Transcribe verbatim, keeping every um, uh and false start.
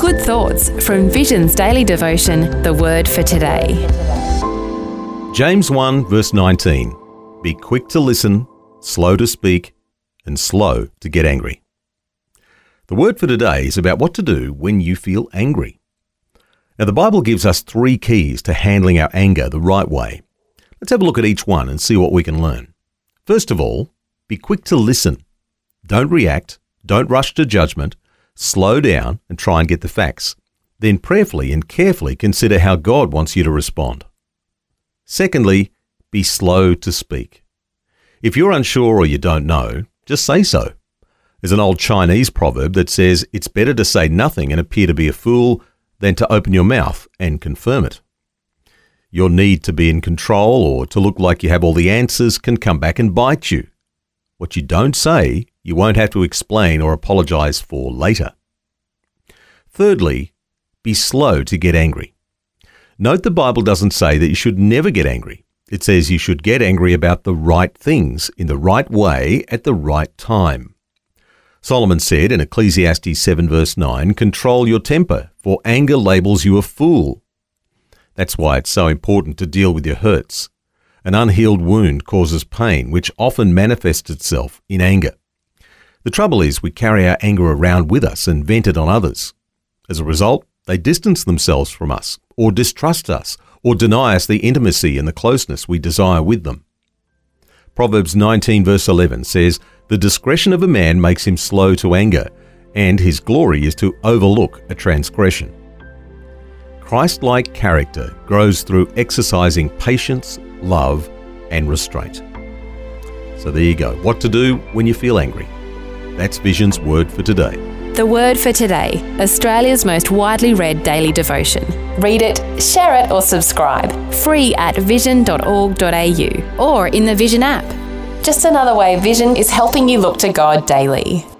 Good thoughts from Vision's daily devotion, The Word for Today. James one verse nineteen. Be quick to listen, slow to speak, and slow to get angry. The word for today is about what to do when you feel angry. Now, the Bible gives us three keys to handling our anger the right way. Let's have a look at each one and see what we can learn. First of all, be quick to listen. Don't react, don't rush to judgment, slow down and try and get the facts. Then prayerfully and carefully consider how God wants you to respond. Secondly, be slow to speak. If you're unsure or you don't know, just say so. There's an old Chinese proverb that says it's better to say nothing and appear to be a fool than to open your mouth and confirm it. Your need to be in control or to look like you have all the answers can come back and bite you. What you don't say, you won't have to explain or apologize for later. Thirdly, be slow to get angry. Note the Bible doesn't say that you should never get angry. It says you should get angry about the right things in the right way at the right time. Solomon said in Ecclesiastes seven verse nine, control your temper, for anger labels you a fool. That's why it's so important to deal with your hurts. An unhealed wound causes pain, which often manifests itself in anger. The trouble is we carry our anger around with us and vent it on others. As a result, they distance themselves from us, or distrust us, or deny us the intimacy and the closeness we desire with them. Proverbs nineteen verse eleven says, the discretion of a man makes him slow to anger, and his glory is to overlook a transgression. Christ-like character grows through exercising patience, love, and restraint. So there you go. What to do when you feel angry. That's Vision's Word for Today. The Word for Today, Australia's most widely read daily devotion. Read it, share it, or subscribe. Free at vision dot org dot a u or in the Vision app. Just another way Vision is helping you look to God daily.